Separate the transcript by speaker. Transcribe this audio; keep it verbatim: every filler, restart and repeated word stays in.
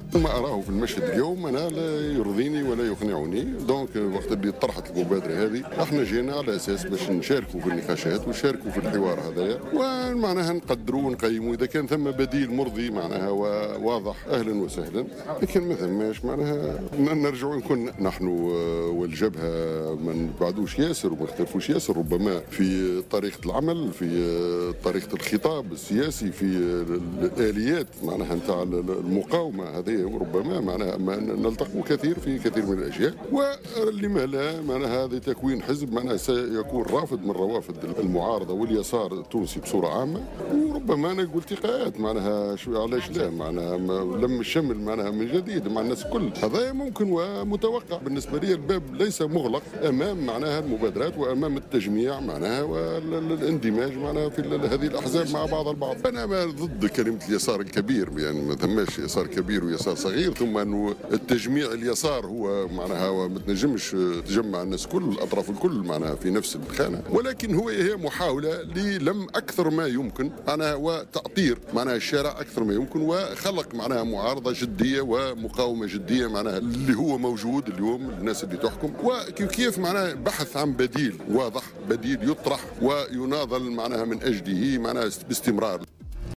Speaker 1: ما أراه في المشهد اليوم أنا لا يرضيني ولا يقنعني. دونك وقت اللي طرحت المبادرة هذه احنا جينا على أساس باش نشاركوا في النقاشات ونشاركوا في الحوار هذايا، ومعناها نقدروا ونقيموا إذا كان ثم بديل مرضي معناها واضح أهلا وسهلا، لكن ما ثماش معناها نرجعوا نكون نحن والجبهة ما نبعدوش ياسر وما نختلفوش ياسر، ربما في طريقة العمل، في طريقة الخطاب السياسي، في الآليات معناها نتاع المقاومة هذه، ربما معناها نلتقوا كثير في كثير من الأشياء. ولما لا معناها هذا تكوين حزب معناها سيكون رافض من روافد المعارضة واليسار التونسي بصورة عامة، وربما أنا قلت التقاءات معناها شو علاش لا معناها لم الشمل معناها من جديد مع الناس الكل، هذا ممكن ومتوقع. بالنسبة لي الباب ليس مغلق أمام معناها المبادرات وأمام التجميع معناها والاندماج معناها في هذه الأحزاب مع بعض البعض. أنا ما ضد كلمة اليسار الكبير، يعني ما ثماش يسار كبير ويسار صغير، ثم أنه التجميع اليسار هو معناها ما تنجمش تجمع الناس كل الأطراف الكل معناها في نفس الخانة، ولكن هو هي محاولة للم أكثر ما يمكن معناها وتأطير معناها الشارع أكثر ما يمكن، وخلق معناها معارضة جدية ومقاومة جدية معناها اللي هو موجود اليوم الناس اللي تحكم، وكيف كيف معناها بحث عن بديل واضح، بديل يطرح ويناضل معناها من أجله معناها باستمرار.